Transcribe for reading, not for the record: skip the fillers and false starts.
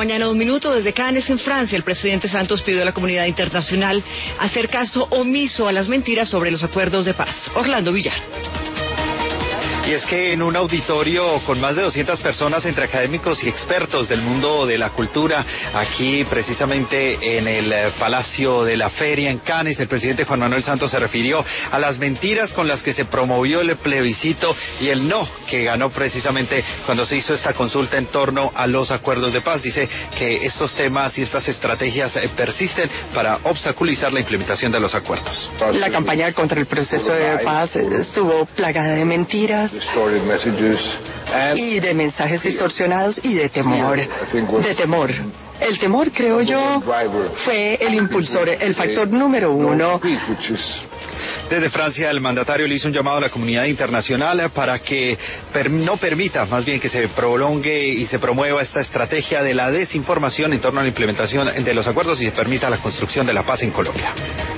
mañana, 1 minuto. Desde Cannes, en Francia, el presidente Santos pidió a la comunidad internacional hacer caso omiso a las mentiras sobre los acuerdos de paz. Orlando Villar. Y es que en un auditorio con más de 200 personas entre académicos y expertos del mundo de la cultura, aquí precisamente en el Palacio de la Feria en Cannes, el presidente Juan Manuel Santos se refirió a las mentiras con las que se promovió el plebiscito y el no que ganó precisamente cuando se hizo esta consulta en torno a los acuerdos de paz. Dice que estos temas y estas estrategias persisten para obstaculizar la implementación de los acuerdos. La campaña contra el proceso de paz estuvo plagada de mentiras y de mensajes distorsionados y de temor. El temor, creo yo, fue el impulsor, el factor número uno. Desde Francia, el mandatario le hizo un llamado a la comunidad internacional para que no permita, más bien que se prolongue y se promueva esta estrategia de la desinformación en torno a la implementación de los acuerdos y se permita la construcción de la paz en Colombia.